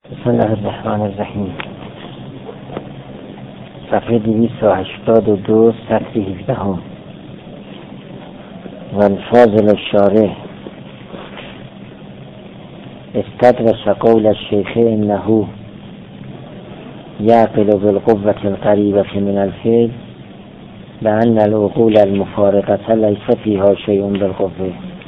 بسم الله الرحمن الرحیم. صفحه 282 سطر 17 والفاضل الشارح استدرس قول الشیخ انه یعقل بالقوة القریبة من الفعل لأن العقول المفارقة ليس فيها شيء بالقوة.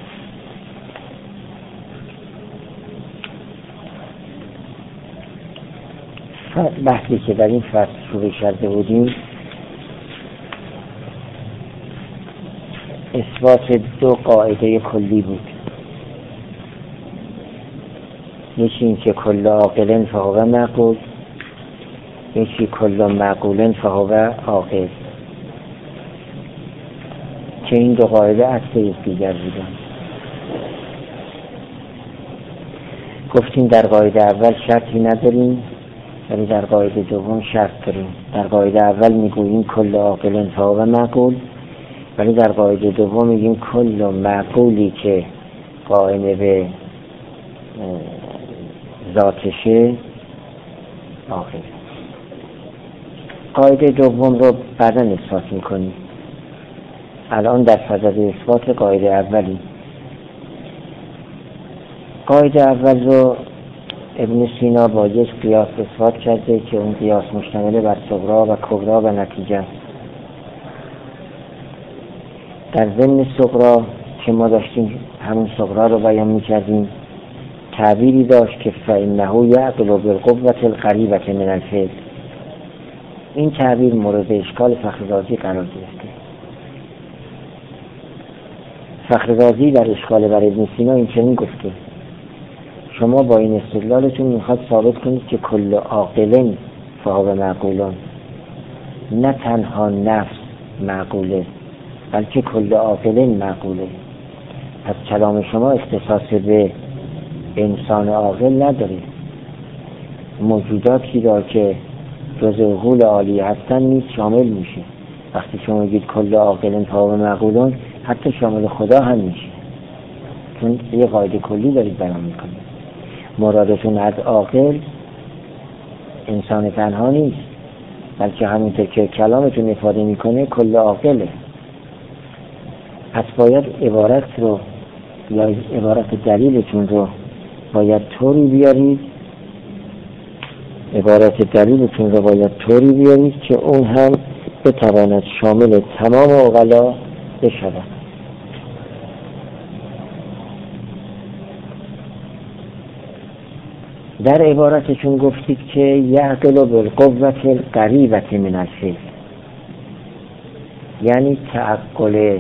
بحثی که در این فصل شروع کرده بودیم اثبات دو قاعده کلی بود. یکی این که کل عاقل فهو معقول، یکی کل معقول فهو عاقل، که این دو قاعده اصل یکدیگر بودن. گفتیم در قاعده اول شرطی نداریم ولی در قاعده دوم شرط داریم. در قاعده اول میگوییم کل عاقل فهو معقول، ولی در قاعده دوم میگیم کل معقولی که قائم به ذاتشه عاقل. قاعده دوم رو بعدا اثبات میکنیم. الان در صدد اثبات قاعده اولی. قاعده اول رو ابن سینا با یک قیاس اثبات کرده که اون قیاس مشتمل بر صغرا و کبرا و نتیجه است. در ضمن صغرا که ما داشتیم همون صغرا رو بیان می‌کردیم، تعبیری داشت که فإنه یعقل بالقوة القریبة من الفعل. این تعبیر مورد اشکال فخررازی قرار گرفته. فخررازی در اشکال بر ابن سینا این چنین گفته: شما با این استدلالتون میخواد ثابت کنید که کل عاقل فهو معقولان، نه تنها نفس معقوله بلکه کل عاقل معقوله. پس کلام شما اختصاص به انسان عاقل نداره. موجوداتی را که جز عقول عالی هستن نیز شامل میشه. وقتی شما میگید کل عاقل فهو معقولان حتی شامل خدا هم میشه، چون یه قاعده کلی دارید بیان میکنید. مرادتون از عاقل انسان تنها نیست، بلکه همینطور که کلامتون افاده میکنه کل عاقله. پس باید عبارت رو یا عبارت دلیلتون رو باید طوری بیارید، که اون هم بتواند شامل تمام عقلا بشود. در عبارتشون گفتید که یعقل بالقوة القریبة من الفعل، یعنی تعقل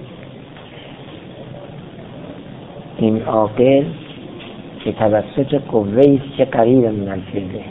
این عاقل که توسط قوه‌ای است که قریب من الفعله.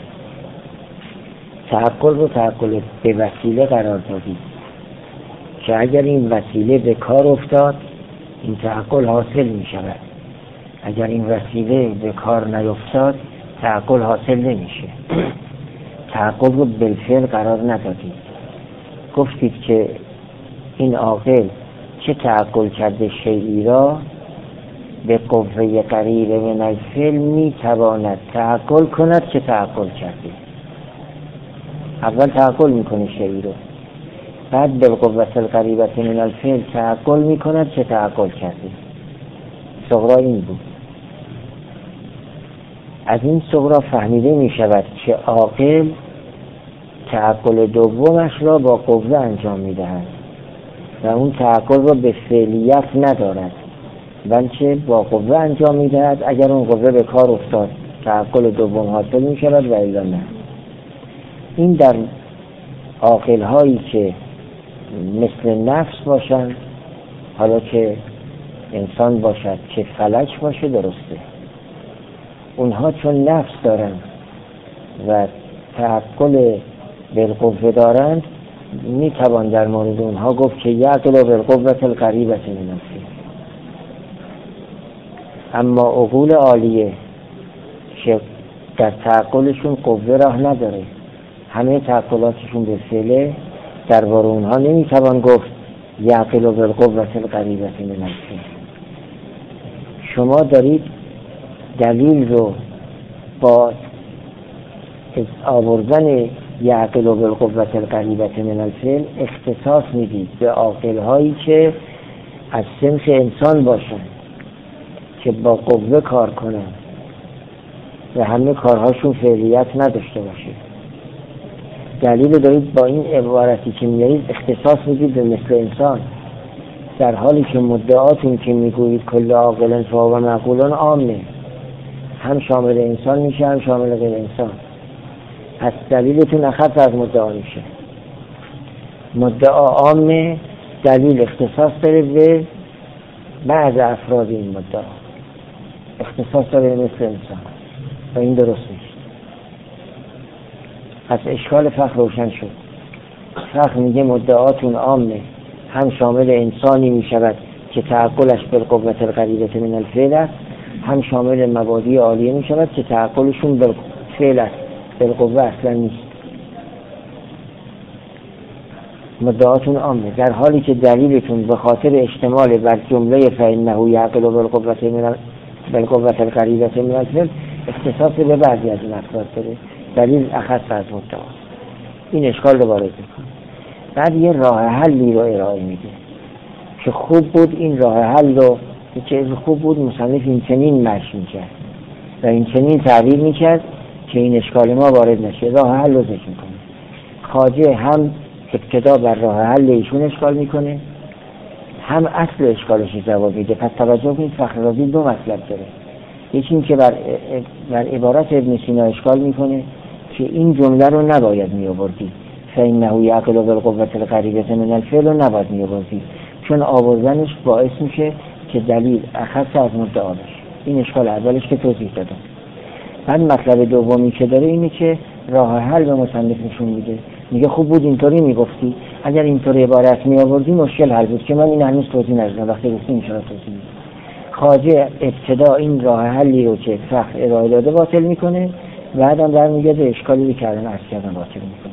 تعقل رو تعقل به وسیله قرار دادید که اگر این وسیله به کار افتاد این تعقل حاصل می شود. اگر این وسیله به کار نیفتاد تعقل حاصل نمیشه. تعقل رو بالفعل قرار ندادید. گفتید که این عاقل چه تعقل کرده شیئی را به قوه قریب من الفعل میتواند تعقل کند که تعقل کرده. اول تعقل میکنه شیئی رو، بعد به قوه القریبه من الفعل تعقل میکند که تعقل کرده. صغرا این بود. از این صغرا فهمیده می شود که عاقل تعقل دومش را با قوه انجام می دهد و اون تعقل را به فعلیت ندارد، بلکه با قوه انجام می دهد. اگر اون قوه به کار افتاد تعقل دوم حاصل می شود و الا نه. این در عاقل هایی که مثل نفس باشند، حالا که انسان باشد که فلک باشه درسته. اونها چون نفس دارند و تعقل بالقوه دارند میتوان در مورد اونها گفت که یعقل بالقوة القریبة من الفعل. اما عقول عالیه که در تعقلشون قوه راه نداره، همه تعقلاتشون به فعله، درباره اونها نمیتوان گفت یعقل بالقوة القریبة من الفعل. شما دارید دلیل رو با آوردن یعقل و بالقوة القریبة من الفعل اختصاص میدید به عاقل هایی که از صنف انسان باشن، که با قوه کار کنن و همه کارهاشون فعلیت نداشته باشه. دلیل دارید با این عبارتی که میارید اختصاص میدید به مثل انسان، در حالی که مدعاتون که میگویید کل عاقل فهو معقول عامه، هم شامل انسان میشه هم شامل غیر انسان. پس دلیلتون اخص از مدعا میشه. مدعا عامه، دلیل اختصاص داره به بعض افراد این مدعا، اختصاص داره مثل انسان و این درست نیست. پس اشکال فقه روشن شد. فقه میگه مدعاتون عامه، هم شامل انسانی میشود که تعقلش بالقوة القریبة من الفعل است، هم شامل مبادی عالیه میشود که تعقلشون بالفعل است، بالقوة اصلا نیست. مدعاتون عامه، در حالی که دلیلتون به خاطر اشتمال بر جمله فإنه یعقل بالقوة القریبة من الفعل اختصاص به بعضی از این افراد داره، دلیل اخص از مدعا. این اشکال رو وارد میکنه. بعد یه راه حلی رو ارائه میده که خوب بود این راه حل رو، که خوب بود مصنف این چنین مشی میکرد و این چنین تعبیر میکرد که این اشکال ما وارد نشه. راه حل رو ذکر میکنه. خواجه هم ابتدا بر راه حل ایشون اشکال میکنه، هم اصل اشکالش جواب میده. پس توجه کنید فخر رازی دو مطلب داره. یکی این که بر عبارت ابن سینا اشکال میکنه که این جمله رو نباید میآوردی، فإنه یعقل بالقوة القریبة من الفعل رو نباید میآوردی، چون آوردنش باعث میشه که دلیل اخص از مدعا بشه. این اشکال اولش که توضیح دادم. بعد مطلب دومی که داره اینه که راه حل به مصنف نشون میده. میگه خوب بود اینطوری میگفتی، اگر اینطوری عبارت میآوردی مشکل حل بود، که من این هنوز توضیح ندادم، وقتی گفتیم ان شاءالله توضیح میدم. خواجه ابتدا این راه حلی رو که فقه ارائه داده باطل میکنه، بعدم برمیگرده اشکالی که الان عرض کردم باطل میکنه.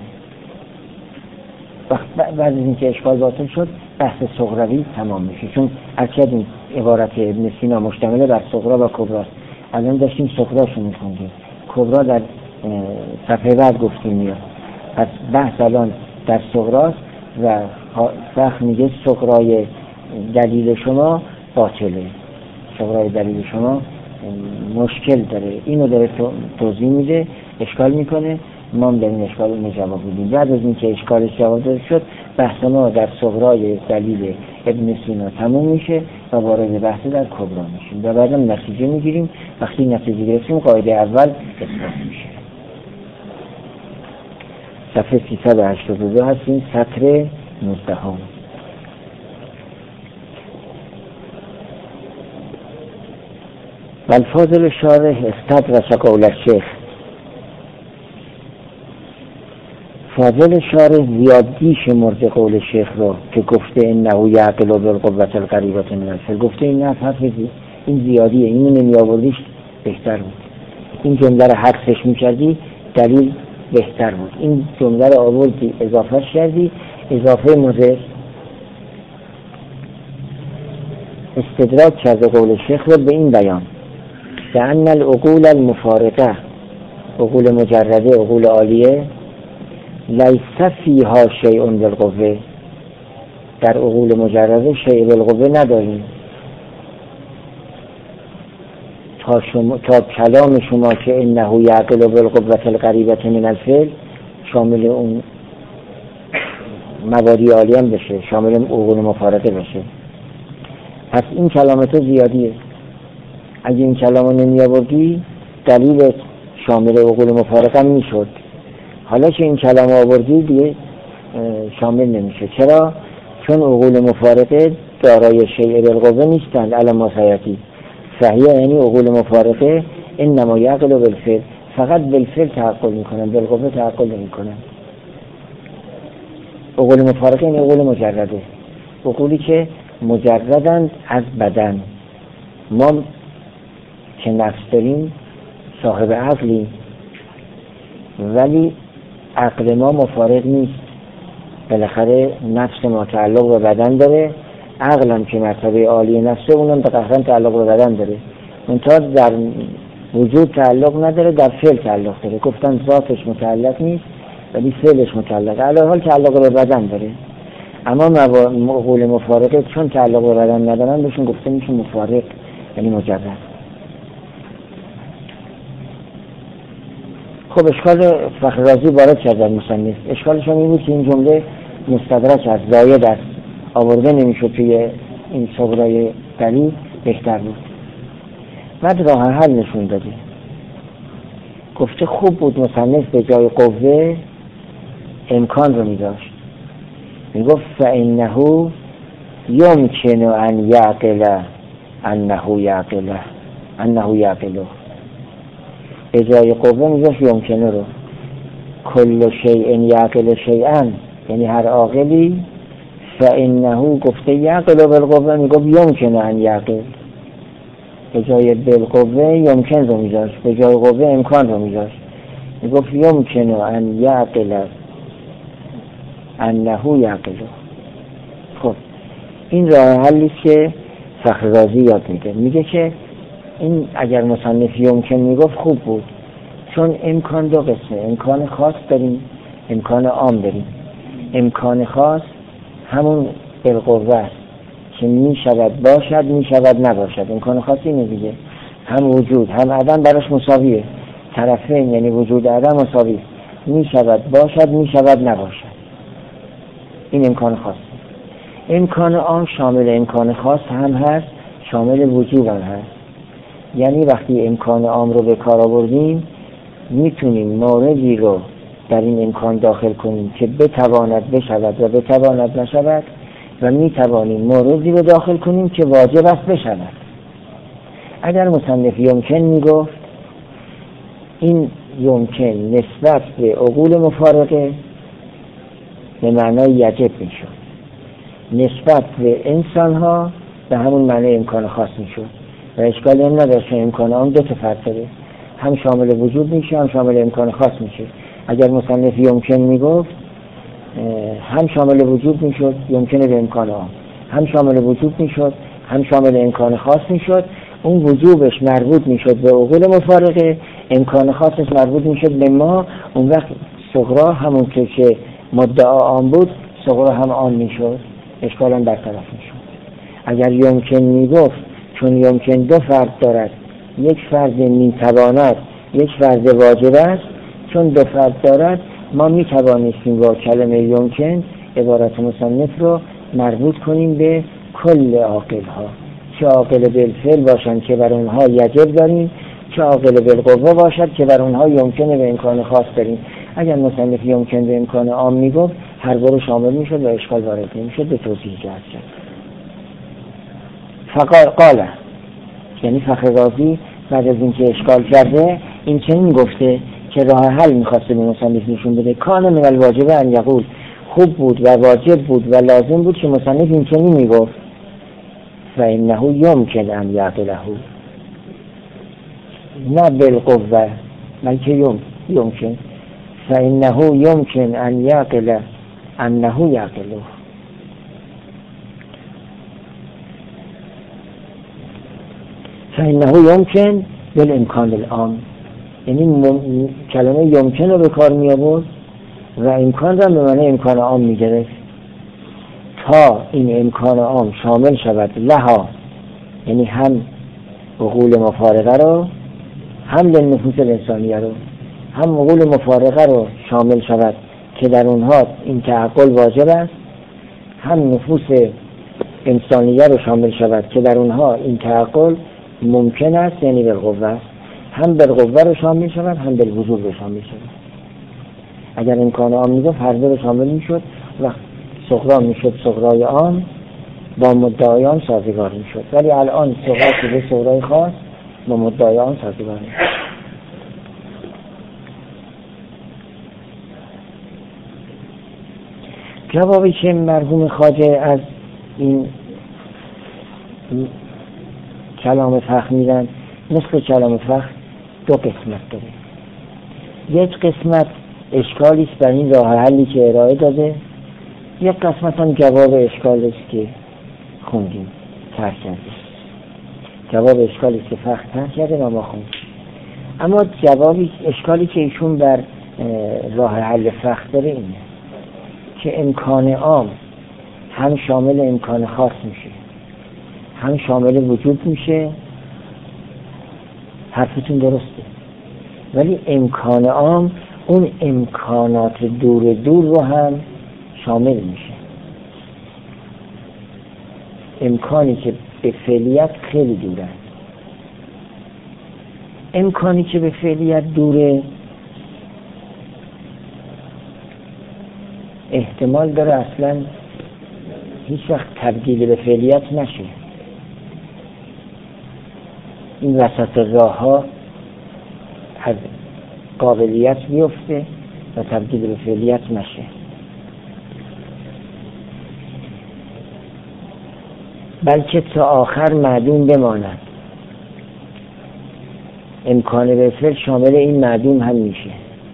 بعد از اینکه اشکال باطل شد بحث صغروی تمام میشه، چون اکید عبارت ابن سینا مشتمل بر صغرا و کبراست. الان داشتیم صغراشو میخوندیم، کبرا در صفحه بعد گفتیم میاد. پس بحث الان در صغراست و فقه میگه صغرای دلیل شما باطله، صغرای دلیل شما مشکل داره. اینو داره توضیح میده، اشکال میکنه. ما هم در این اشکال رو جواب میدیم. بعد از اینکه اشکالش جواب داده شد بحث ما در صغرای دلیل ابن سینا تموم میشه و وارد بحث در کبرا میشیم و بعدم نتیجه میگیریم. وقتی نتیجه گرفتیم قاعده اول اثبات میشه. صفحه 382 هستیم، سطر 19. والفاضل شارح استدرس قول الشیخ. فاضل شارح زیادی شمرد قول شیخ رو که گفته انه یعقل بالقوة القریبة من الفعل. گفته این حرف این زیادیه، اینو نمی آوردیش بهتر بود، این جمله رو حذفش میکردی دلیل بهتر بود. این جمله رو آوردی اضافه کردی، اضافه مضر. استدراک کرده قول شیخ رو به این بیان که ان العقول المفارقه، عقول مجرده، عقول عالیه، لیس فیها شیء بالقوه، در عقول مجرده شیء بالقوه نداریم. تا کلام شما که انه یعقل بالقوة القریبة من الفعل شامل اون مبادی عالی هم بشه، شامل عقول مفارقه بشه. پس این کلامت زیادیه. اگه این کلامو نمی آوردی دلیل شامل عقول مفارقه هم میشد. حالا که این کلام آوردی دیگه شامل نمیشه. چرا؟ چون عقول مفارقه دارای شیء بالقوه نیستند. علم ما سیاتی صحیح، یعنی عقول مفارقه انما یعقل بالفعل، فقط بالفعل تعقل میکنن، بالقوه تعقل نمیکنن. عقول مفارقه یعنی عقول مجرده، عقولی که مجردند از بدن. ما که نفس داریم صاحب عقلی، ولی عقل ما مفارق نیست. بالاخره نفس ما تعلق به بدن داره، عقل هم که مرتبه عالی نفسه اونم به قهرن تعلق به بدن داره. منتها در وجود تعلق نداره، در فعل تعلق داره. گفتن ذاتش متعلق نیست ولی فعلش متعلق، علاوه حال تعلق به بدن داره. اما قول مفارقه چون تعلق به بدن ندارن بهشون گفته میشه مفارق، یعنی مجرد. خب اشکال فخررازی وارد شد در مصنف. اشکالش این بود که این جمله مستدرک از زاید است، آورده نمیشد توی این صغرای دلیل، بهتر بود. بعد راه حل نشون داده، گفته خوب بود مصنف به جای قوه امکان رو میداشت، میگفت فانه یمکن ان یعقل انه یعقله. به جای قوه میگفت یمکنه رو، کل شیء یعقل شیئا، یعنی هر عاقلی، فانه گفته یعقل بالقوه میگفت یمکن ان یعقل. به جای بالقوه یمکن رو میذاشت، به جای قوه امکان رو میذاشت، میگفت یمکن ان یعقل انه یعقله. خب این راه حلی که فخررازی یاد میده، میگه که این اگر مصنف یمکن میگفت خوب بود، چون امکان دو قسمه، امکان خاص داریم، امکان عام داریم. امکان خاص همون بالقوه است که میشود باشد میشود نباشد. امکان خاص اینه دیگه، هم وجود هم عدم براش مساویه، طرفین یعنی وجود عدم مساوی، میشود باشد میشود نباشد. این امکان خاص. امکان عام شامل امکان خاص هم هست، شامل وجود هم هست. یعنی وقتی امکان عام رو به کار آوردیم میتونیم موردی رو در این امکان داخل کنیم که بتواند بشود و بتواند نشود، و میتوانیم موردی رو داخل کنیم که واجب است بشود. اگر مصنف یمکن میگفت، این یمکن نسبت به عقول مفارقه به معنای یجب میشد، نسبت به انسان ها به همون معنی امکان خاص میشد و اشکالی هم نداشت. امکان عام دو تا فرق داره، هم شامل وجود میشه هم شامل امکان خاص میشه. اگر مصنف یمکن میگفت هم شامل وجود میشد یمکنه به امکان عام، هم شامل وجود میشد هم شامل امکان خاص میشد. اون وجوبش مربوط میشد به عقول مفارقه، امکان خاصش مربوط میشد به ما. اون وقت صغرا همون که مدعا عام بود، صغرا هم عام میشد، اشکال هم برطرف میشد. اگر یمکن میگفت، چون یمکن دو فرد دارد، یک فرد میتواند یک فرد واجب است، چون دو فرد دارد ما میتوانستیم با کلمه یمکن عبارت مصنف رو مربوط کنیم به کل عاقل ها، چه عاقل بالفعل باشند که بر اونها یجب داریم، چه عاقل بالقوه باشد که بر اونها یمکنه به امکان خاص داریم. اگر مصنف یمکن به امکان عام میگفت هر دو شامل میشد و اشکال وارد نمیشد. به توضیح جهت شد. قال یعنی فخررازی بعد از اینکه اشکال کرده این چنین گفته که راه حل میخواسته به مصنف نشون بده. کان من الواجب ان یقول، خوب بود و واجب بود و لازم بود که مصنف این چنین میگفت فانه یمکن ان یعقله، نه بالقوه بلکه یمکن، فانه یمکن ان یعقل انه یعقله. فانه یمکن بالامکان العام، یعنی کلمه یمکن رو به کار می آورد و امکان را به معنی امکان عام می گرفت تا این امکان عام شامل شود لها، یعنی هم عقول مفارقه رو، هم للنفوس الانسانیه رو. هم عقول مفارقه رو شامل شود که در اونها این تعقل واجب است، هم نفوس انسانیه رو شامل شود که در اونها این تعقل ممکن است، یعنی بالقوه است. هم بالقوه رو شامل شود هم بالوجوب رو شامل شود. اگر امکان عام میگفت هر دو رو شامل میشد و صغرا میشد صغرای عام، با مدعای عام سازگار میشد. ولی الان صغرا شده صغرای خاص، با مدعای عام سازگار میشد. جوابی که مرحوم خواجه از این کلام فخر میدن، مثل کلام فخر دو قسمت داره. یک قسمت اشکالی است در این راه حلی که ارائه داده، یک قسمت هم جواب اشکال است که خوندیم، ترک کرده. جواب اشکالی است که فخر ترک کرده و ما خوندیم. اما اشکالی که ایشون بر راه حل فخر داره اینه که امکان عام هم شامل امکان خاص میشه، هم شامل وجود میشه. حرفتون درسته، ولی امکان عام اون امکانات دور رو هم شامل میشه. امکانی که به فعلیت خیلی دوره، امکانی که به فعلیت دوره احتمال داره اصلا هیچ وقت تبدیل به فعلیت نشه. این وسط راه ها از قابلیت بیفته و تبدیل به فعلیت نشه. بلکه تا آخر معدوم بماند. امکان به فعل شامل این معدوم هم میشه.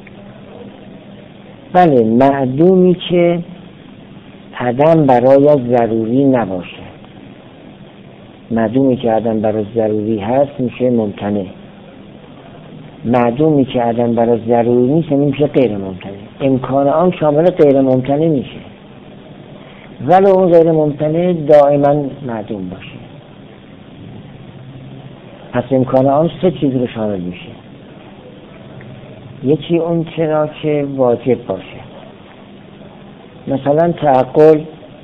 بله، معدومی که عدم برایش ضروری نباشه. معدومی که عدم برای ضروری هست میشه ممتنع. معدومی که عدم برای ضروری نیست میشه غیر ممتنع. امکان آن شامل غیر ممتنع میشه، ولی اون غیر ممتنع دائما معدوم باشه. پس امکان آن سه چیز رو شامل میشه. یکی اون چرا که واجب باشه، مثلا تعقل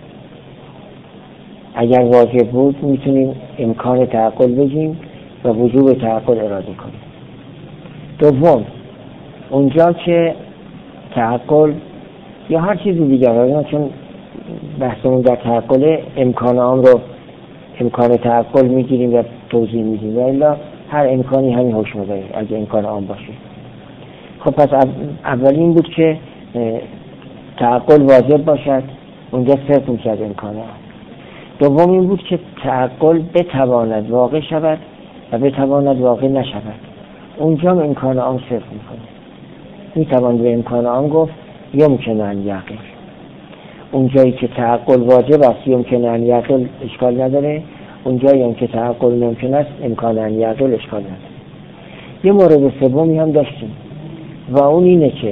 اگر واجب بود میتونیم امکان تعقل بگیم و وجوب تعقل اراده کنیم. دوم، اونجا که تعقل یا هر چیزی دیگر، چون بحثمون در تعقل امکان آن رو امکان تعقل میگیریم و توضیح میدیم، و الا هر امکانی همین حکم داره اگه امکان آن باشه. خب پس اولین بود که تعقل واجب باشد، اونجا صرف میشد امکان آن. دوم این بود که تعقل بتواند واقع شود و بتواند واقع نشود، اونجا هم امکان آن صرف میکنه. میتوان به امکان آن گفت یمکن ان یعقل. اونجایی که تعقل واجب است یمکن ان یعقل اشکال نداره، اونجایی هم که تعقل ممکن است امکان ان یعقل اشکال نداره. یه مورد سومی هم داشتیم و اون اینه که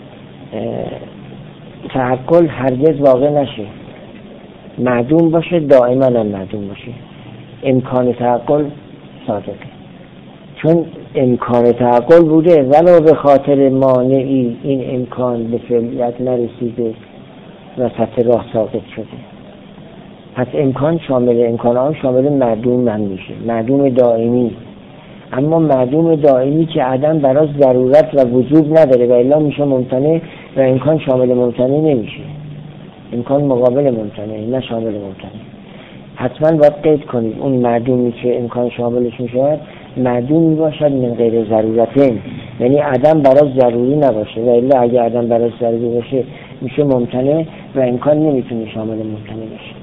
تعقل هرگز واقع نشه، معدوم باشه، دائما هم معدوم باشه. امکان تعقل صادقه، چون امکان تعقل بوده ولو به خاطر مانعی این امکان به فعلیت نرسیده و سطح راه ساقط شده. پس امکان شامل معدوم هم میشه، معدوم دائمی. اما معدوم دائمی که عدم برای ضرورت و وجوب نداره و الا میشه ممتنع، و امکان شامل ممتنع نمیشه. امکان مقابل ممتنع، نه شامل ممتنع. حتما باید قید کنید اون معدومی که امکان شاملش میشه معدومی باشد من غیر ضرورتین، یعنی عدم برای ضروری نباشه، و الا اگه عدم برای ضروری باشه میشه ممتنع و امکان نمیتونه شامل ممتنع بشه.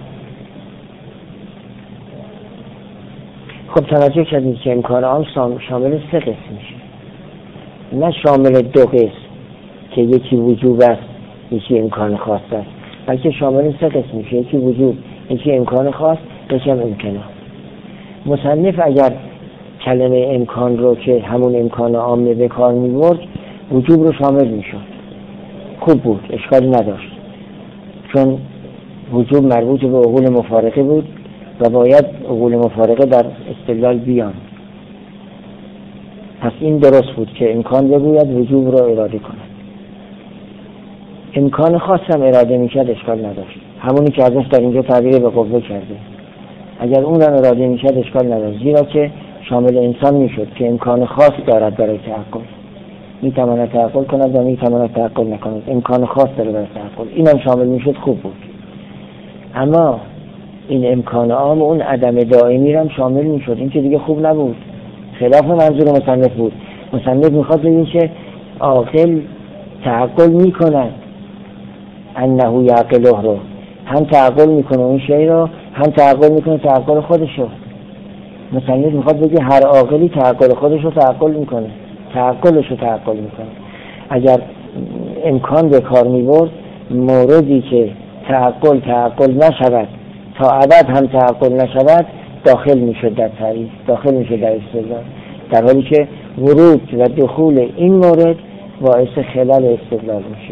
خب توجه کردید که امکان عام شامل سه قسم میشه، نه شامل دو قسم که یکی وجوب است یکی امکان خاص است، بلکه شامل سه قسم میشه، یکی وجوب، یکی امکان خاص، یکی هم امکان. مصنف اگر کلمه امکان رو که همون امکان عامه به کار می‌برد وجوب رو شامل میشد، خوب بود، اشکالی نداشت، چون وجوب مربوط به عقول مفارقه بود و باید عقول مفارقه در استدلال بیان. پس این درست بود که امکان بگوید وجوب رو اراده کند. امکان خاص هم اراده میکرد اشکال نداشت، همونی که ازش در اینجا تعبیر به قوه کرده. اگر اون هم اراده میکرد اشکال نداشت، زیرا که شامل انسان میشد که امکان خاص دارد برای تعقل، میتواند تعقل کند و میتواند تعقل نکند، امکان خاص داره برای تعقل، اینم شامل میشد، خوب بود. اما این امکان عام اون عدم دائمی هم شامل میشد، این که دیگه خوب نبود، خلاف منظور مصنف بود. مصنف میخواد بگه که عاقل تعقل میکند انه یعقله رو، هم تعقل میکنه اون شی رو، هم تعقل میکنه تعقل خودش رو. مصنف میخواد بگه هر عاقلی تعقل خودش رو تعقل میکنه، تعقلش رو تعقل میکنه. اگر امکان به کار میبرد موردی که تعقل نشود تا ابد هم تعقل نشود داخل میشد در تعریف، داخل میشد در استدلال. در حالی که ورود و دخول این مورد باعث خلل استدلال میشه.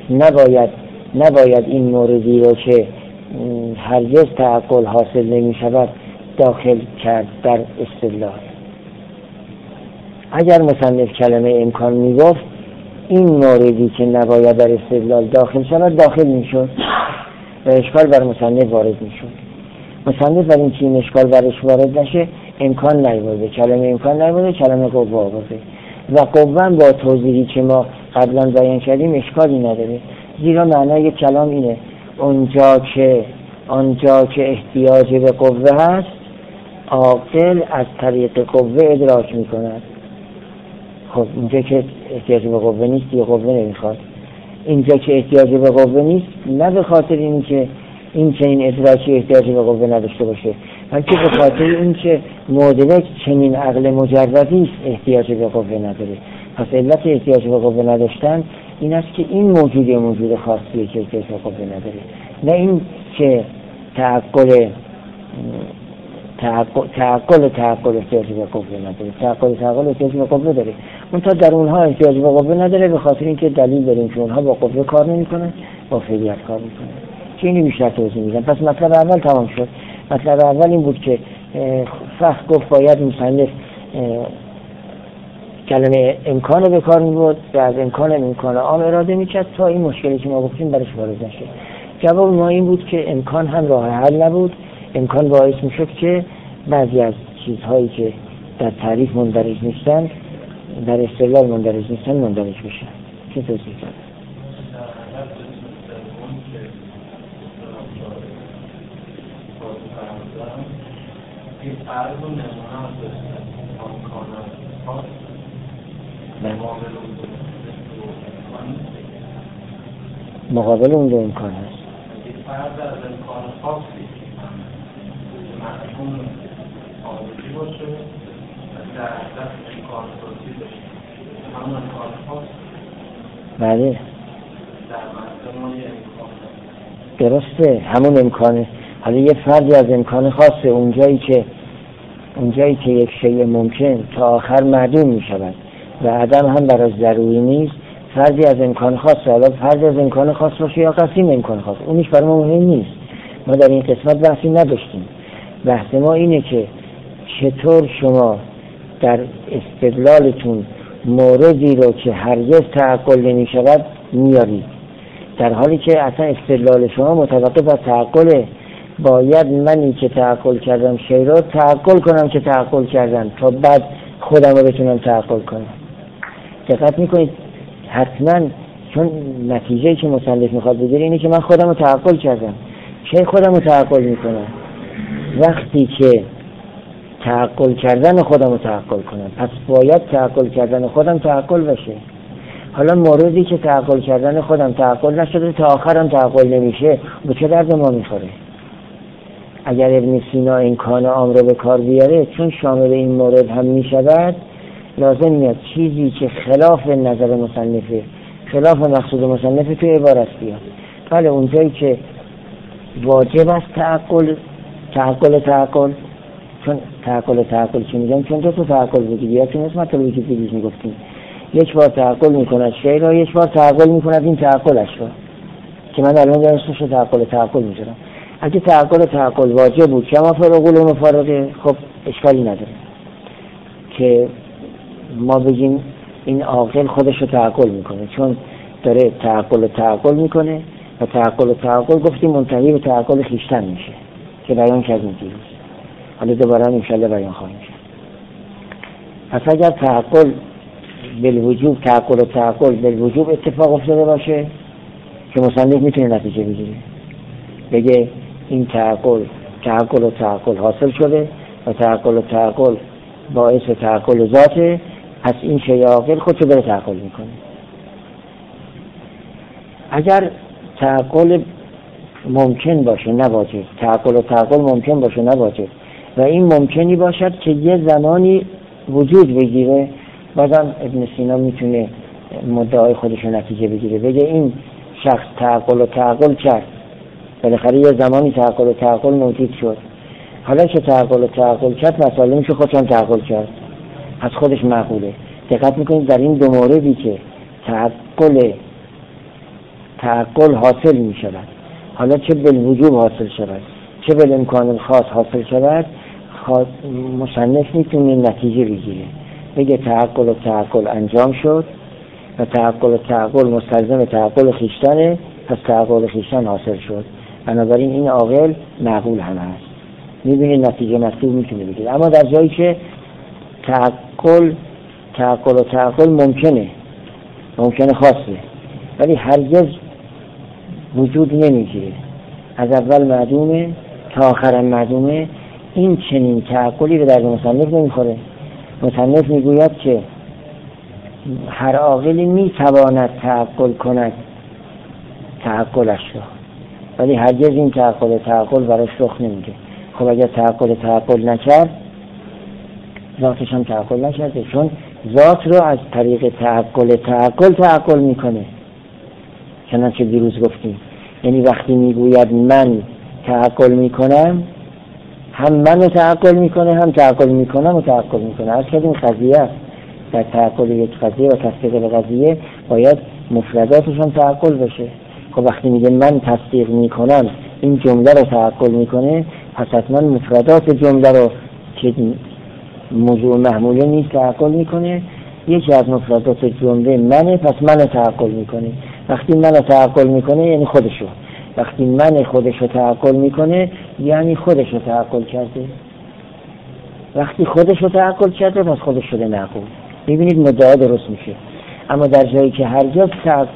نباید این موردی رو که هرگز تعقل حاصل نمی شود داخل کرد در استدلال. اگر مصنف کلمه امکان می گفت این موردی که نباید در استدلال داخل شود داخل می شد و اشکال بر مصنف وارد می شد. مصنف بر این که این اشکال برش وارد نشه امکان نیاورده، کلمه امکان نیاورده، کلمه قوه آورده و قوه با توضیحی که ما قبلا بیان کردیم اشکالی نداره، زیرا معنای کلام اینه آنجا که احتیاج به قوه هست عاقل از طریق قوه ادراک می کند. خب اینجا که احتیاج به قوه نیست یا قوه نمیخواد. اینجا که احتیاج به قوه نیست نه به خاطر اینکه این چنین ادراکی احتیاج به قوه نداشته باشه، بلکه به خاطر اینکه مدرک چنین عقل مجردی است احتیاج به قوه نداره. پس علت احتیاج به قوه نداشتن این است که این موجود خاصیه که احتیاج به قوه نداره، نه این که تعقل احتیاج به قوه نداره. تعقل احتیاج به قوه داره، منتها در اونها احتیاج به قوه نداره به خاطر اینکه دلیل داریم که اونها با قوه کار نمیکنن، با فعلیت کار میکنن که اینو بیشتر توضیح میدم. پس مطلب اول تمام شد. مطلب اول این بود که فقط گفت باید مصنف کلمه امکان رو به کار میبرد و از امکان عام اراده میکرد تا این مشکلی که ما گفتیم برش وارد نشه. جواب ما این بود که امکان هم راه حل نبود. امکان باعث میشد که بعضی از چیزهایی که در تعریف مندرج نیستن در استدلال مندرج بشن. چه توضیح داد؟ مقابل اون دو امکان هست. فرض از امکان خاصی مفهوم آوردی باشه و در دست امکان خاصی باشه، همون امکان خاص بله در مفهوم امکان درسته، همون امکانه. حالا یه فردی از امکان خاصه اونجایی که یک شیء ممکن تا آخر معدوم می شود و عدم هم برای ضروری نیست، فردی از امکان خاصه. حالا فردی از امکان خاص باشه یا قسیم امکان خاص، اونیش برای ما مهم نیست. ما در این قسمت بحثی نداشتیم. بحث ما اینه که چطور شما در استدلالتون موردی رو که هرگز تعقل نمی شود میارید، در حالی که اصلا استدلال شما متوقف بر تعقله. باید منی که تعقل کردم شی رو تعقل کنم که تعقل کردم تا بعد خودم رو بتونم تعقل کنم. دقت میکنید حتما، چون نتیجه‌ای که مصنف میخواد بگیره اینه که من خودم رو تعقل کردم. چه خودم رو تعقل میکنم؟ وقتی که تعقل کردن خودم رو تعقل کنم، پس باید تعقل کردن خودم تعقل بشه. حالا موردی که تعقل کردن خودم تعقل نشده تا آخرم تعقل نمیشه، به چه درد ما میخوره؟ اگر ابن سینا امکان عام رو به کار بیاره، چون شامل این مورد هم میشود، لازم میاد چیزی که خلاف نظر مصنفه، خلاف مقصود مصنفه توی عبارت بیاد. بله اونجایی که واجب است تعقل، چون تعقل چی میگم؟ چون دو تا تعقل بگید، یا چون اسم مطلبی که دیگه میگفتیم، یک بار تعقل میکند شی را، یک بار تعقل میکند این تعقلش را، که من الان در اسمش تعقل میذارم. اگه تعقل واجب بود کما فرقول و مفارقه، خب اشکالی نداره که ما بگیم این عاقل خودش رو تعقل میکنه، چون داره تعقل میکنه و تعقل گفتیم منتهی به تعقل خویشتن میشه که بیان کردیم دیروز. حالا دوباره ان شاءالله بیان خواهیم کرد. پس اگر تعقل بالوجوب اتفاق افتاده باشه که مصنف میتونه نتیجه بگیره، بگه این تعقل حاصل شده و تعقل باعث تعقل ذاته، پس این شیء عاقل خودشو داره تعقل میکنه. اگر تعقل ممکن باشه نه واجب، تعقل ممکن باشه نه واجب، و این ممکنی باشد که یه زمانی وجود بگیره، بازم ابن سینا میتونه مدعای خودشو نتیجه بگیره، بگه این شخص تعقل کرد، بالاخره یه زمانی تعقل موجود شد، حالا که تعقل کرد مسئله میشه خودشم تعقل کرد، از خودش معقوله. دقت میکنید در این دو موردی که تعقل حاصل میشود، حالا چه بالوجوب حاصل شود چه بالامکان خاص حاصل شود، مصنف میتونه نتیجه بگیره، بگه تعقل انجام شد و تعقل مستلزم تعقل خویشتنه، پس تعقل خویشتن حاصل شد، بنابراین این عاقل معقول هم هست. میبینید نتیجه مطلوب میتونه بگیره. اما در جایی که تعقل ممکنه خاصه ولی هرگز وجود نمیگیره، از اول معدومه تا آخر معدومه، این چنین تعقلی به درد مصنف نمیخوره. مصنف میگوید که هر عاقلی میتواند تعقل کند تعقلش را، ولی هرگز این تعقل براش رخ نمیده. خب اگر تعقل نکرد، ذاتش هم تعقل نکرده، چون ذات رو از طریق تعقل میکنه. چنانچه دیروز گفتیم، یعنی وقتی میگوید من تعقل میکنم، هم منو تعقل میکنه، هم تعقل میکنم و تعقل میکنه. از که این قضیه است، در تعقل یک قضیه و تصدیق به قضیه باید مفرداتش هم تعقل بشه. خب وقتی میگه من تصدیق میکنم، این جمله رو تعقل میکنه، پس حتما مفردات جمله رو که موضوع محموله نیست تعقل میکنه. یکی از مفردات جمله منه، پس منو تعقل میکنه. وقتی منو تعقل میکنه یعنی خودشو، وقتی من خودشو تعقل میکنه یعنی خودشو تعقل کرده. وقتی خودشو تعقل کرده پس خودش شده معقول. میبینید مدعا درست میشه. اما در جایی که هرگز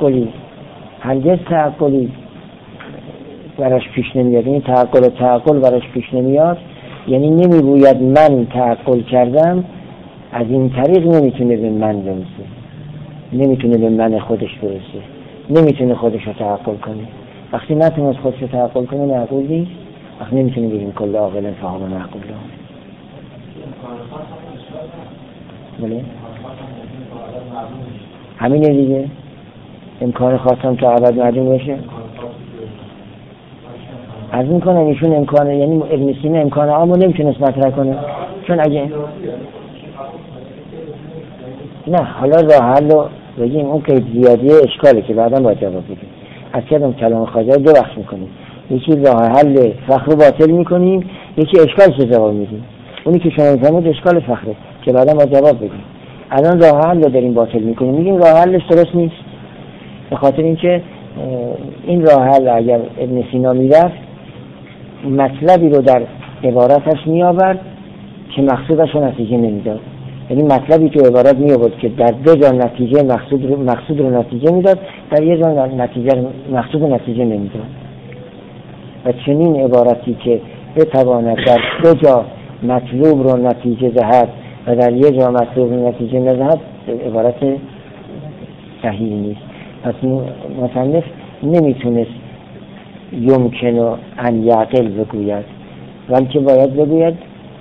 تعقلی براش پیش نمیاد، این تعقل براش پیش نمیاد، یعنی نمیگوید من تعقل کردم، از این طریق نمیتونه به من برسه، نمیتونه به من خودش برسه، نمیتونه خودش رو تعقل کنه. وقتی نتونست خودش رو تعقل کنه معقول نیست، وقتی نمیتونه بگیم کل عاقل فهم معقول. بله همینه دیگه، امکان خواستم تا ابد معدوم بشه. از این کنم ایشون امکانه، یعنی ابن سینا امکان عامو نمیتونست مطرح کنه، چون اگه نه حالا راه حل رو بگیم، اون که زیادیه اشکاله که بعدا باید جواب بدیم. از کدام کلام خواجه دو بخش میکنیم، یکی راه حل فخر رو باطل میکنیم، یکی اشکالش رو جواب میدیم. اونی که شما میفهمید اشکال فخره که بعدا باید جواب بدیم. الان راه حل رو داریم باطل میکنیم، میگیم راه حلش درست نیست، به خاطر اینکه این راه حل اگر ابن سینا میرفت مطلبی رو در عبارتش میآورد که مقصودش رو نتیجه نمیداد. یعنی مطلبی تو عبارت میآورد که در دو جا نتیجه مقصود رو نتیجه میداد، در یک جا مقصود رو نتیجه نمیداد. و چنین عبارتی که بتواند در دو جا مطلوب رو نتیجه دهد و در یک جا مطلوب رو نتیجه ندهد عبارت صحیح نیست. پس مصنف نمیتونست یمکن ان یعقل بگوید، بلکه باید بگوید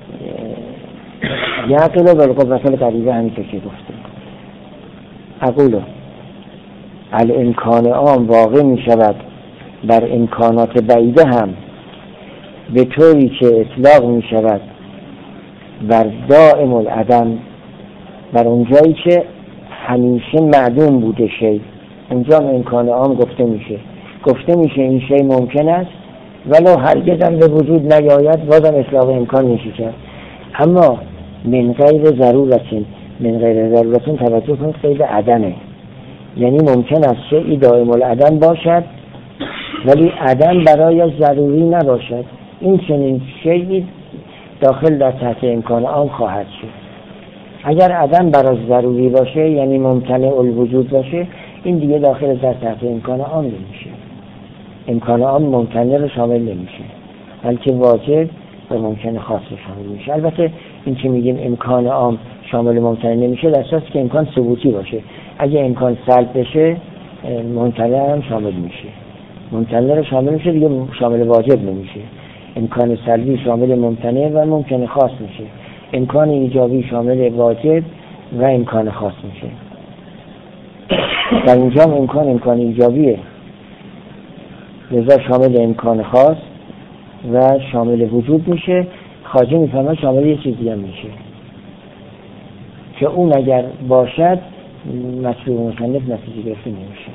یعقل و بالقوة القریبه، همینطور که گفته. اقولو الامکان عام واقع می شود بر امکانات بعیده هم به طوری که اطلاق می شود بر دائم العدم، بر اونجایی که همیشه معدوم بوده شی، اونجا امکان عام گفته میشه این شی ممکن است ولو هرگز هم به وجود نیاید، بازم اطلاق امکان میشه کرد. اما من غیر ضرورت توجه کنید قید عدمه، یعنی ممکن است شیئی دائم العدم باشد ولی عدم برای ضروری نباشد. این چنین شیئی داخل در تحت امکان عام خواهد شد. اگر عدم برای ضروری باشه، یعنی ممتنع الوجود باشه، این دیگه داخل در تحت امکان عام نمیشه. امکان عام ممتنع رو شامل نمیشه، بلکه واجب و ممکن خاص رو شامل میشه. البته این که میگیم امکان عام شامل ممتنع نمیشه در اساس که امکان ثبوتی باشه. اگه امکان سلب بشه ممتنع هم شامل میشه، ممتنع رو شامل میشه دیگه شامل واجب نمیشه. امکان سلبی شامل ممتنع و ممکن خاص میشه، امکان ایجابی شامل واجب و امکان خاص میشه. در اینجا امکان ایجابیه، لذا شامل امکان خاص و شامل وجود میشه. خواجه میفهمه شامل یه چیزی هم میشه، که اون اگر باشد مطلوب مصنف نتیجه گرفته نمیشه.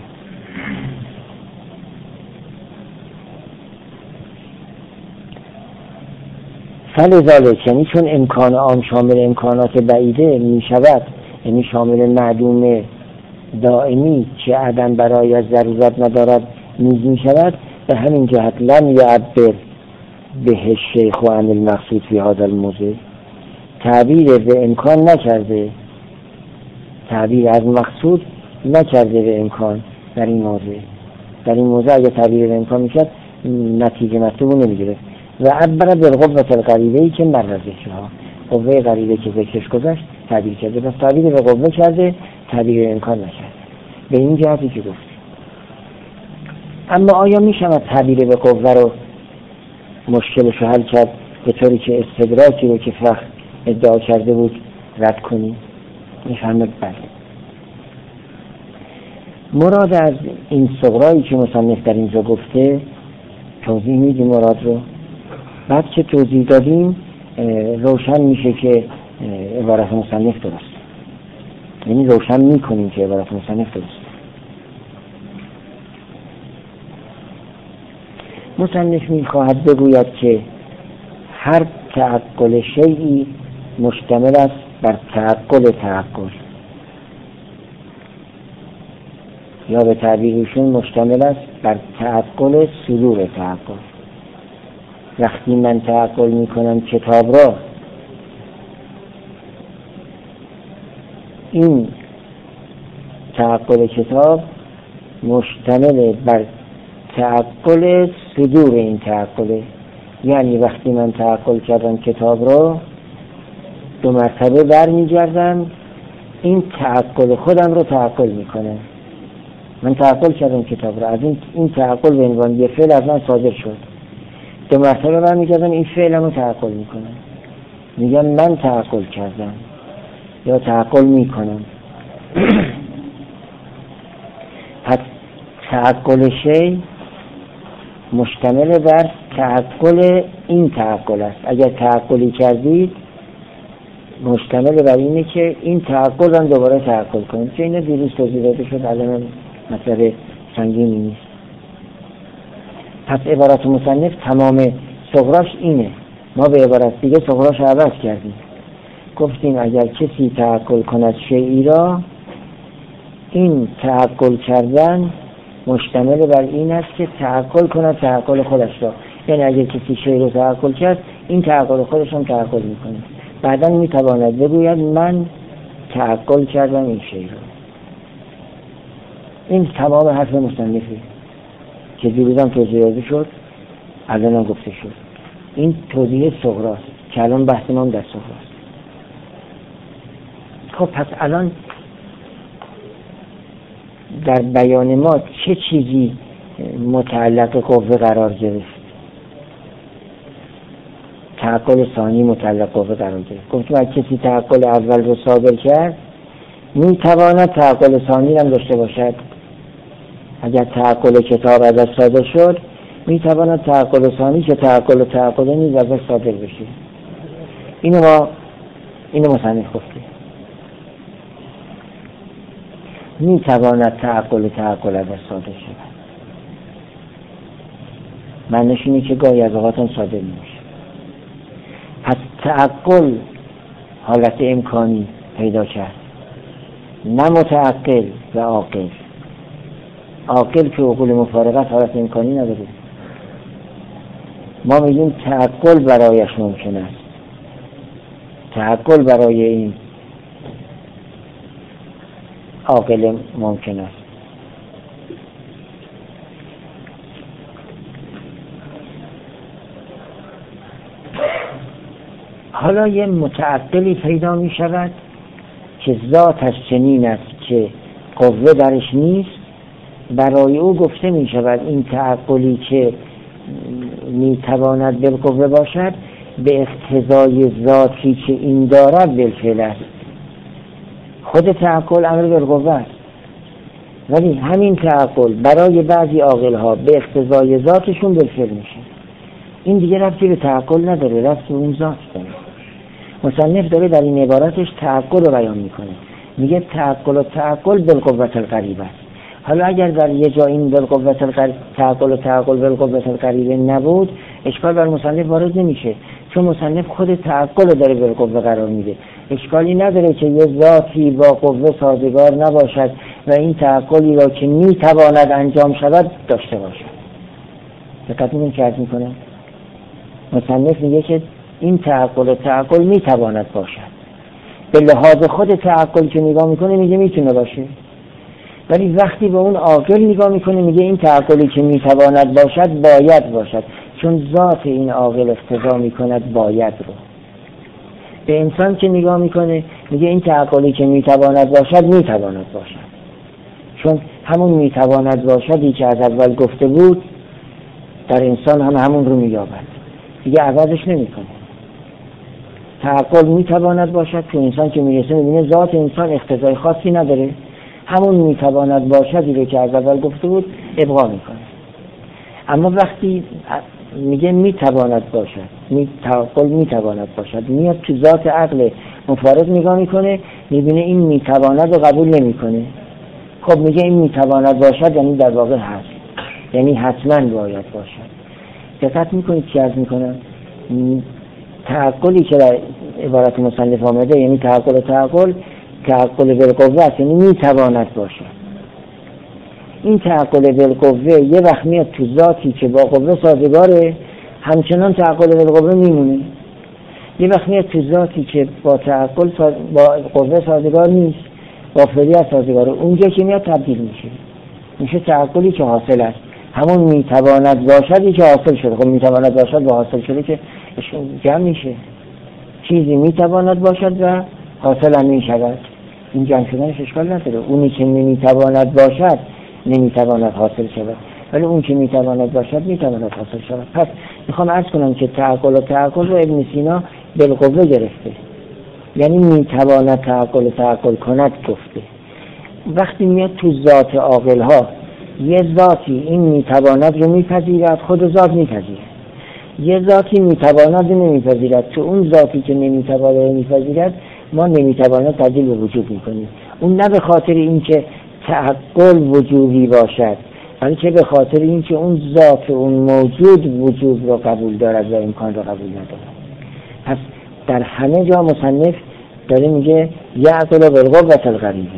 فلذلک، یعنی چون امکان عام شامل امکانات بعیده می شود، یعنی شامل معدوم دائمی که عدم برای از ضرورت ندارد نیز می شود، به همین جهت لم یعبر به الشیخ و عن المقصود فی هذا الموضع، تعبیر به امکان نکرده، تعبیر از مقصود نکرده به امکان در این موضع. در این موضع اگر تعبیر به امکان میشد نتیجه مطلوب نمیگیره. و عبر بالقوة الغریبه‌ای که مر ذکرها، قوه غریبه که ذکرش گذشت تعبیر کرده، پس تعبیر به قوه کرده، تعبیر به امکان نکرده. به این جهتی که گفت. اما آیا میشود تعبیر به قوه رو مشکلش رو حل کرد به طوری که استدراکی رو که فقط ادعا کرده بود رد کنیم؟ میفهمد بله. مراد از این صغرایی که مصنف در اینجا گفته توضیح میدیم مراد رو. بعد که توضیح دادیم روشن میشه که عبارت مصنف درست، یعنی روشن میکنیم که عبارت مصنف درست. مصنف میخواهد بگوید که هر تعقل شیئی مشتمل است بر تعقل تعقل، یا به تعبیرشون مشتمل است بر تعقل صدور تعقل. وقتی من تعقل میکنم کتاب را، این تعقل کتاب مشتمل بر تعقل صدور این تعقله. یعنی وقتی من تعقل کردم کتاب را 2 مرتبه برمیگردم این تعقل خودم رو تعقل میکنه. من تعقل کردم کتاب را، از این تعقل به عنوان یه فعل از من صادر شد، 2 مرتبه برمیگردم این فعلم رو تعقل میکنم، میگم من تعقل کردم یا تعقل میکنم. پس تعقل شی مشتمل بر تعقل این تعقل است. اگر تعقلی کردید مشتمل بر اینه که این تعقل رو دوباره تعقل کنید، که اینه دیروز توضیح داده شد، الان مطلب سنگینی نیست. پس عبارت مصنف تمام صغراش اینه. ما به عبارت دیگه صغراش عوض کردیم، گفتیم اگر کسی تعقل کند شیئی را، این تعقل کردن مشتمل بر این است که تعقل کند تعقل خودش را. یعنی اگر کسی شیئی رو تعقل کرد، این تعقل خودش هم تعقل میکنه. بعدا میتواند بگوید من تعقل کردم این شیئی را. این تمام حرف مصنفی که دیروزم توضیح داده شد، الان هم گفته شد. این توضیح صغراست که الان بحث ما در صغراست. خب پس الان در بیان ما چه چیزی متعلق قوه قرار گرفت؟ تعقل ثانی متعلق قوه قرار گرفت. گفتیم اگه کسی تعقل اول رو صادر کرد، میتواند تعقل ثانی هم داشته باشد. اگر تعقل کتاب ازش صادر شد، میتواند تعقل ثانی که تعقل نیز ازش صادر بشه. اینو مصنف گفته. میتواند تعقل ازش صادر شد. معنیش اینه که گاهی از اوقات هم صادر نمیشه. پس تعقل حالت امکانی پیدا کرد، نه متعقل و عاقل. عاقل که عقول مفارقت حالت امکانی نداره. ما میگیم تعقل برایش ممکن است، تعقل برای این عاقل ممکن است. حالا یه متعقلی پیدا می شود که ذاتش چنین است که قوه درش نیست، برای او گفته می شود این تعقلی که می تواند بالقوه باشد به اقتضای ذاتی که این دارد بالفعل است. خود تعقل امر بالقوه است، ولی همین تعقل برای بعضی عاقل‌ها به اقتضای ذاتشون بالفعل میشه. این دیگه ربطی به تعقل نداره، ربطی به اون ذات داره. مصنف داره در این عباراتش تعقل رو بیان میکنه، میگه تعقل و تعقل بالقوة القریبه. حالا اگر در یه جا این تعقل و تعقل بالقوة القریبه نبود، اشکال بر مصنف وارد نمیشه، چون مصنف خود تعقل رو داره بالقوه قرار میده. اشکالی نداره که یه ذاتی با قوه سازگار نباشد و این تعقلی را که میتواند انجام شود داشته باشد. دقت میکنه مصنف میگه که این تعقل و تعقل میتواند باشد، به لحاظ خود تعقل که نگاه میکنه میگه میتونه باشه، ولی وقتی به اون عاقل نگاه میکنه میگه این تعقلی که میتواند باشد باید باشد، چون ذات این عاقل اقتضا میکند باید رو. به انسان که نگاه میکنه میگه این تعقلی که میتواند باشد میتواند باشد، چون همون میتواند باشدی که از اول گفته بود در انسان هم همون رو مییابد، دیگه عوضش نمیکنه. تعقل میتواند باشد، چون انسان که میرسه میبینه ذات انسان اقتضای خاصی نداره، همون میتواند باشدی رو که از اول گفته بود ابقا میکنه. اما وقتی میگه میتواند باشد، تعقل میتواند باشد، میاد تو ذات عقل مفارد نگاه میکنه، میبینه این میتواند رو قبول نمیکنه. خب میگه این میتواند باشد یعنی در واقع هست، یعنی حتما باید باشد. دقت میکنید چی عرض میکنم؟ تعقلی که در عبارت مصنف آمده یعنی تعقل بالقوه است، یعنی میتواند باشد. این تعقل بالقوه یه وقت میاد تو ذاتی که با قوه سازگاره، همچنان تعقل بالقوه میمونه. یه وقت میاد تو ذاتی که با قوه سازگار نیست، با فعلیت سازگاره، اونجا که میاد تبدیل میشه تعقلی که حاصل است، همون میتواند باشدی که حاصل شده. خب میتواند باشد با حاصل شده که جمع میشه، چیزی میتواند باشد و حاصل هم میشود، این جمع شدنش اشکال نداره. اونی که نمیتواند باشد نمیتواند حاصل شود، ولی اون که میتواند باشد میتواند حاصل شود. پس میخوام عرض کنم که تعقل رو ابن سینا بالقوه گرفته، یعنی میتواند تعقل کند گفته. وقتی میاد تو ذات عاقل ها یه ذاتی این میتواند رو میپذیرد، خود ذات میپذیرد. یه ذاتی میتواند رو نمیپذیرد، تو اون ذاتی که نمیتواند رو میپذیرد ما نمیتواند تبدیل به وجود میکنیم. اون نه به خاطر اینکه تعقل وجودی باشد، بلکه به خاطر اینکه اون ذات اون موجود وجود رو قبول دارد و امکان رو قبول ندارد. پس در همه جا مصنف داره میگه یعقل بالقوة القریبه،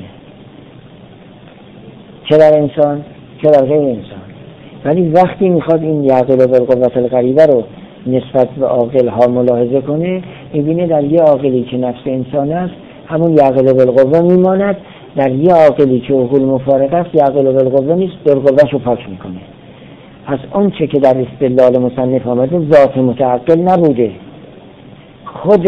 چه در انسان چه در غیر انسان. ولی وقتی میخواد این یعقل بالقوة القریبه رو نسبت به عاقل ها ملاحظه کنه، میبینه در یه عاقلی که نفس انسان است همون یعقل بالقوه میماند، در یه عاقلی که عقول مفارقه است یعقل بالقوه نیست، بالقوهش رو پاک میکنه. پس اون چه که در استدلال مصنف آمده ذات متعقل نبوده، خود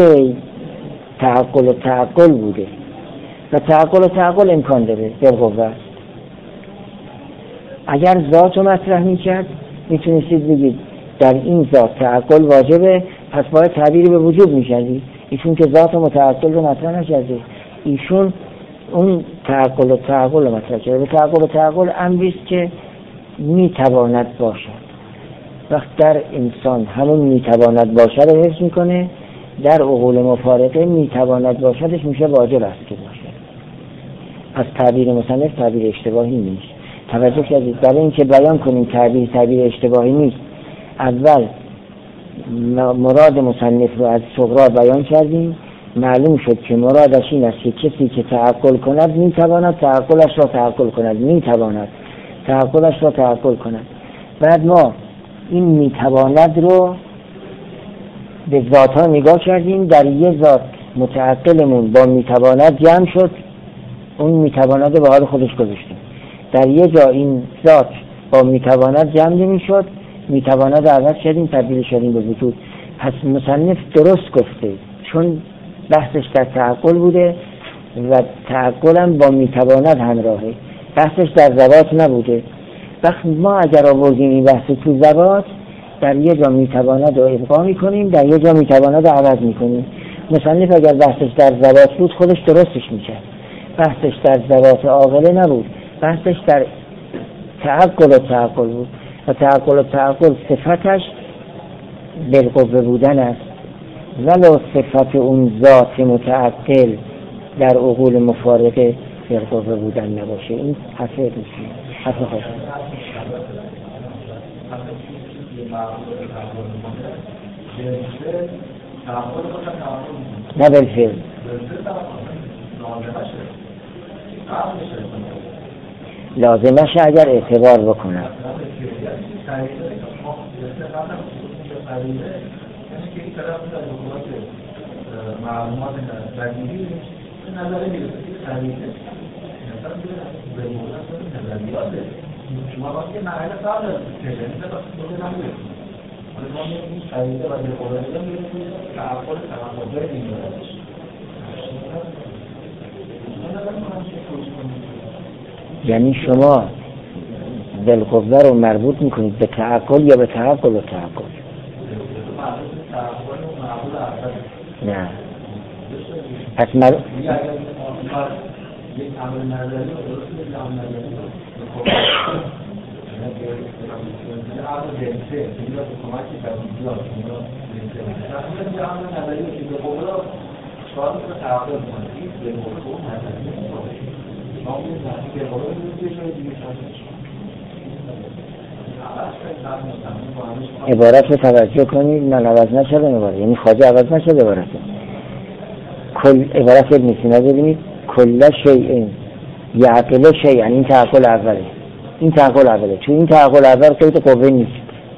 تعقل بوده و تعقل امکان داره بالقوه است. اگر ذات رو مطرح میکرد میتونستید بگید در این ذات تعقل واجبه، پس باید تعبیری به وجود میشدی. ایشون که ذات متعقل رو مطرح نکرده، ایشون اون تعقل رو مطرح کرده. تعقل امریست که میتواند باشد. وقت در انسان همون میتواند باشد رو حفظ میکنه، در عقول مفارقه میتواند باشدش میشه واجب است که باشد. از تعبیر مصنف تعبیر اشتباهی نیست. توجه کردید؟ برای اینکه بیان کنیم تعبیر اشتباهی نیست، اول مراد مصنف رو از صغرا بیان کردیم، معلوم شد که مرادش این است که کسی که تعقل کند میتواند تعقلش را تعقل کند. بعد ما این میتواند رو به ذات‌ها نگاه کردیم، در یه ذات متعقلمون با میتواند جمع شد، اون میتواند به حال خودش گذاشتیم. در یه جا این ذات با میتواند جمع نمی‌شد، میتواند عوض کردیم، تبدیل شدیم به وجود. پس مصنف درست گفته، چون بحثش در تعقل بوده و تعقل هم با میتواند همراهه، بحثش در ذوات نبوده. وقت ما اگر آوردیم این بحث تو ذوات، در یه جا میتواند رو ابقا میکنیم، در یه جا میتواند رو عوض میکنیم. مصنف اگر بحثش در ذوات بود خودش درستش میکرد، بحثش در ذوات عاقله نبود، بحثش در تعقل بود و تعقل صفتش بالقوه بودن است ولو صفت اون ذات متعقل در عقول مفارقه بالقوه بودن نباشه. این حرفه دوستی حرفه خواهد نه بالفعل لازمشه اگر اعتبار بکنم. معلومات بدیهی نظری میرسید طریقه مثلا به موضوع نظریات شما وقتی مرحله قبل از تجربه وقتی نمی‌رسید حالا ما این طریقه و به قدرت میرسید تعامل این یعنی شما بالقوه رو مربوط میکنید به تعقل یا به تعقل و تعقل؟ نه پس عبارت رو توجه کنید، من عوض نشده عبارت، یعنی خواجه عوض نشده عبارت. کل عبارت ابن سینا ببینید، کل شیء یعقل شیء، یعنی این تعقل اوله، این تعقل اوله، چون این تعقل اول قید قوه نیست.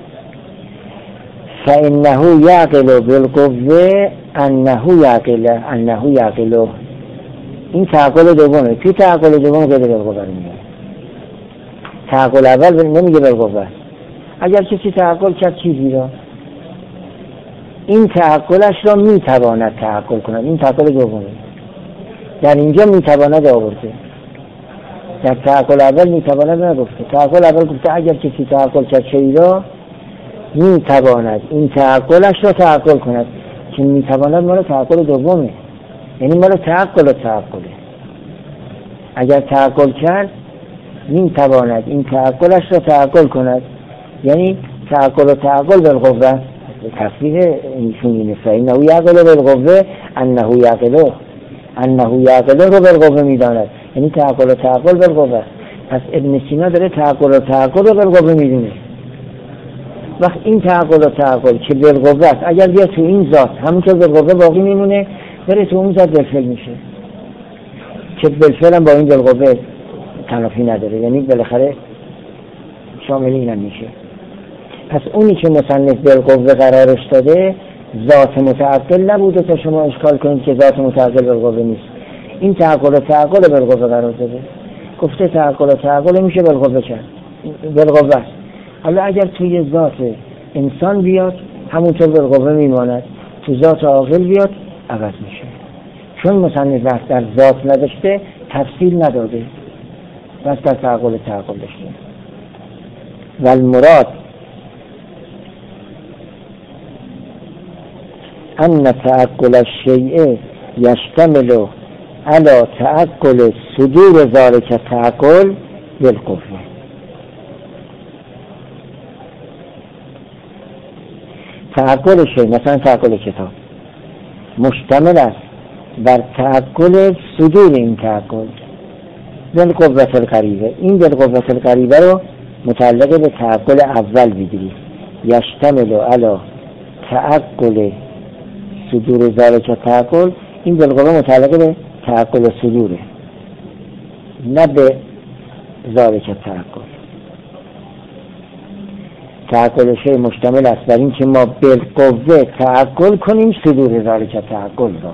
فانه یعقل بالقوه انه یعقل، این تعقل دومه. توی تعقل دوم قید بالقوه رو میاره، تعقل اول نمیگه بالقوه. اگر کسی تعقل کرد چیزی را، این تعقلش را میتواند تعقل کند، این تعقل دومه. در اینجا میتواند آورده، در تعقل اول میتواند نگفته. تعقل اول گفته اگر کسی تعقل کرد چیزی را میتواند این تعقلش را تعقل کند، که میتواند مال تعقل دومه، یعنی مال تعقل و تعقله. اگر تعقل کرد میتواند این تعقلش را تعقل کند، یعنی تعقل و تعقل بالقوه. تصریح ایشون اینه، فانه یعقل بالقوه انه یعقل رو بالقوه میداند، یعنی تعقل و تعقل بالقوه. پس ابن سینا داره تعقل و تعقل رو بالقوه میدونه. وقت این تعقل و تعقل که بالقوه است، اگر بیا تو این ذات همونطور بالقوه باقی میمونه، بره تو اون ذات بالفعل میشه، که بالفعل هم با این بالقوه تنافی نداره، یعنی بالاخره شامل اینم میشه. پس اونی که مصنف بالقوه قرارش داده ذات متعقل نبوده تا شما اشکال کنید که ذات متعقل بالقوه نیست. این تعقل و تعقل بالقوه قرار داده، گفته تعقل و تعقل میشه بالقوه کرد، بالقوه است. حالا اگر توی ذات انسان بیاد همونطور بالقوه میماند، تو ذات عاقل بیاد عوض میشه. چون مصنف وقت در ذات نداشته تفصیل نداده، بس در تعقل و تعقل داشته. والمراد ان تعقل الشیء یشتمل على تعقل صدور ذلك تعقل بالقوه. تعقل شیء مثلا تعقل کتاب مشتمل است بر تعقل صدور این تعقل بالقوه القریبه. این بالقوه القریبه رو متعلق به تعقل اول بگیرید، یشتمل علی تعقل صدور ذالک تعقل. این بالقوه متعلق به تعقل صدوره، نه به ذالک تعقل. تعقل شیء مشتمل است بر این که ما بالقوه تعقل کنیم صدور ذالک تعقل را،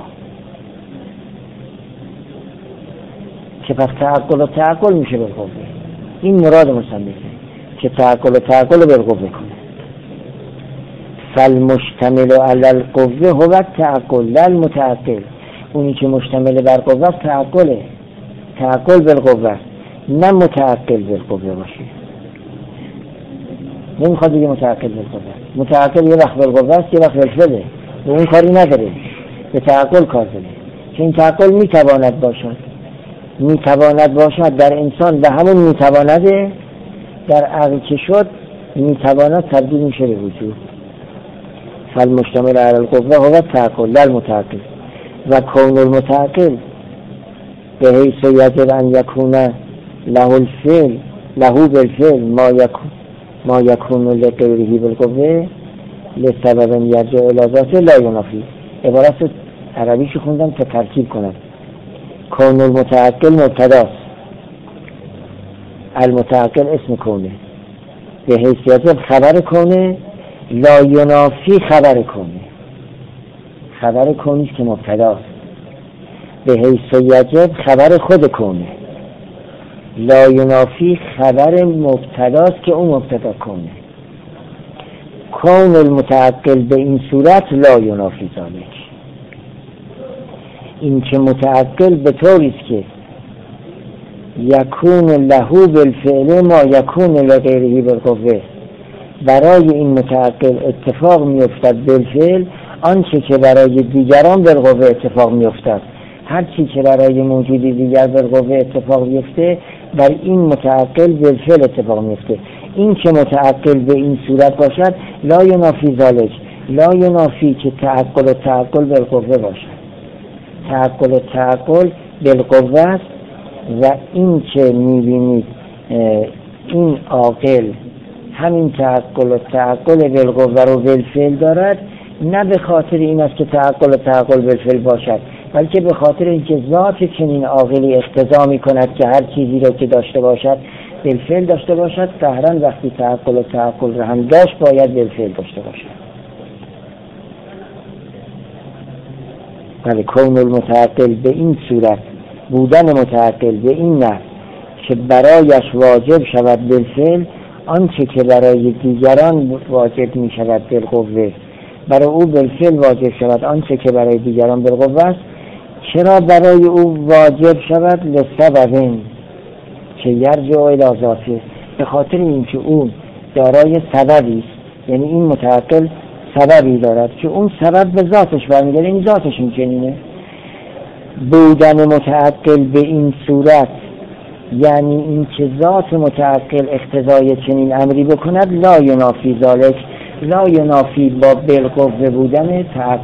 که پس تعقل و تعقل میشه بالقوه. این مراد مصنفه که تعقل و تعقل بالقوه کنه. فالمشتمل علی القوه هو التعقل لا المتعقل. اونی که مشتمل بر قوه تعقله، تعقل بالقوه، نه متعقل بالقوه باشه. نمیخواد دیگه متعقل بالقوه. متعقل یه وقت بالقوه است، یه وقت بالفعله، و اون کاری نداره، به تعقل کار داره. که این تعقل میتواند باشد در انسان به همون میتوانده، در عقل که شد میتواند تبدیل میشه به وجود. فالمشتمل علی القوه هو التعقل لا المتعقل و کون المتعقل به حیث یجب ان یکون له الفعل له بالفعل ما یکون لغیره بالقوه لسبب یرجع الی ذاته لا ینافی. عبارت عربیش خوندم تا ترکیب کنم. کون المتعقل مبتداست، المتعقل اسم کونه، به حیثیت خبر کونه، لا ینافی خبر کونه، خبر کونیست که مبتداست، به حیث یجب خبر خود کونه، لا ینافی خبر مبتداست که اون مبتدا کونه. کون المتعقل به این صورت لا ینافی ذالک، این که متعقل به طوریست که یکون له بالفعل ما یکون لغیره بالقوه، برای این متعقل اتفاق میافتد بالفعل آنچه که برای دیگران بالقوه اتفاق میافتد. هر چی که برای موجودی دیگر بالقوه اتفاق میفته بر این متعقل بالفعل اتفاق میفته. این که متعقل به این صورت باشد لا ینافی ذالک، لا ینافی که تعقل بالقوه باشد. تعقل بالقوه است و این که میبینید این عاقل همین تعقل بالقوه رو بالفعل دارد، نه به خاطر این است که تعقل بالفعل باشد، بلکه به خاطر اینکه ذات چنین عاقلی اقتضا میکند که هر چیزی رو که داشته باشد بالفعل داشته باشد. قهرن وقتی تعقل رو هم داشت باید بالفعل داشته باشد. ولی کون المتعقل به این صورت، بودن متعقل به این نحو که برایش واجب شود بالفعل آنچه که برای دیگران واجب می شود بالقوه، برای او بالفعل واجب شود آنچه که برای دیگران بالقوه است. چرا برای او واجب شود؟ لسبب که یرجع الی ذاته، به خاطر اینکه اون دارای سببی است، یعنی این متعقل سببی دارد که اون سبب به ذاتش برمیگرده، این ذاتش این چنینه. بودن متعقل به این صورت یعنی این که ذات متعقل اقتضای چنین امری بکند لا ینافی ذالک، لا ینافی با بالقوه بودن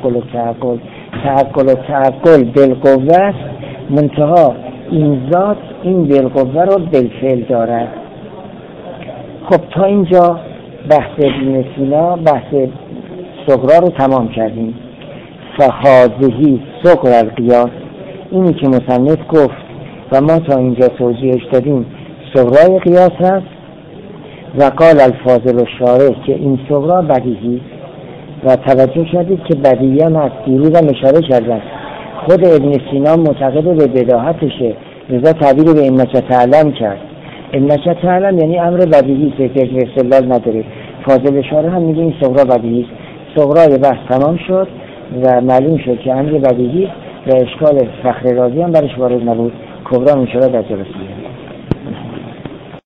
تعقل بالقوه است، منتها این ذات این بالقوه رو بالفعل دارد. خب تا اینجا بحث ابن سینا، بحث صغرا رو تمام کردیم. فهذه صغر القیاس، اینی که مصنف گفت و ما تا اینجا توضیحش دادیم صغرای قیاس هست. و قال الفاضل الشارح که این صغرا بدیهی و توجه شدید که بدیهی هم هست. دیروز هم اشاره کردن خود ابن سینا معتقد به بداهتشه، لذا تعبیر به انک تعلم کرد. انک تعلم یعنی امر بدیهی که استدلال نداره. فاضل الشارح هم میگه این صغرا بدیهی است. صغرای بحث تمام شد و معلوم شد که امر بدیهی و اشکال فخر رازی هم برش وارد نبود. کبرا انشاءالله در جلسه